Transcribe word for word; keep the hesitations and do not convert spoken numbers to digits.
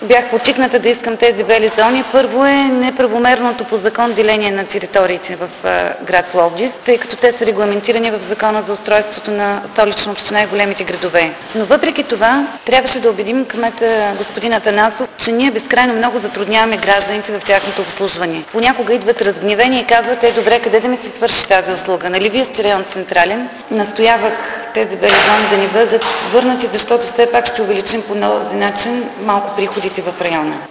бях подтикната да искам тези бели зони. Първо е неправомерното по закон деление на териториите в град Пловдив, тъй като те са регламентирани в Закона за устройството на Столична община и големите градове. Но въпреки това, трябваше да убедим кмета господин Атанасов, че ние безкрайно много затрудняваме гражданите в тяхното обслужване. Понякога идват разгневени и казват: е, добре, къде да ми се свърши тази услуга? Нали вие сте район централен? Настоявах тези бели зони да ни бъдат върнати, защото все пак ще увеличим по този начин малко приходите в района.